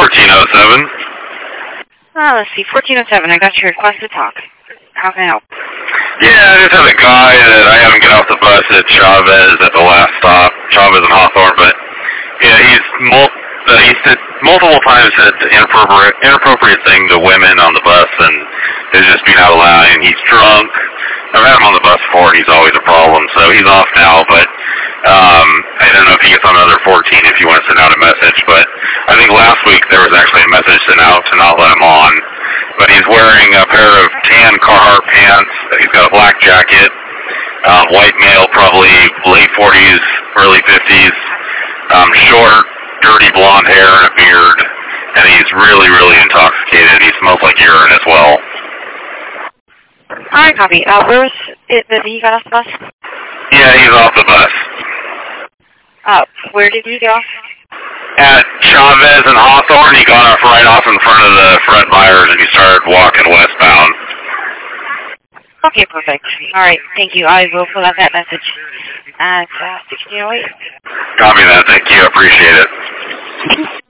1407. Let's see, 1407. I got your request to talk. How can I help? Yeah, I just had a guy that I haven't get off the bus at Chavez at the last stop, Chavez and Hawthorne, but yeah, he said multiple times said inappropriate thing to women on the bus, and is just being out of line. He's drunk. I've had him on the bus before, and he's always a problem, so he's off now, but I don't know if he gets on another 14 if you want to send out a message, but I think last week there was actually a message sent out to not let him on. But he's wearing a pair of tan Carhartt pants. He's got a black jacket, white male, probably late 40s, early 50s, short, dirty blonde hair and a beard, and he's really, really intoxicated. He smells like urine as well. Alright, copy. Where was it that he got off the bus? Yeah, he's off the bus. Where did he get off? At Chavez and Hawthorne, he got off right off in front of the Fred Meyers, and he started walking westbound. Okay, perfect. Alright, thank you. I will fill out that message at 1608. Copy that. Thank you. I appreciate it.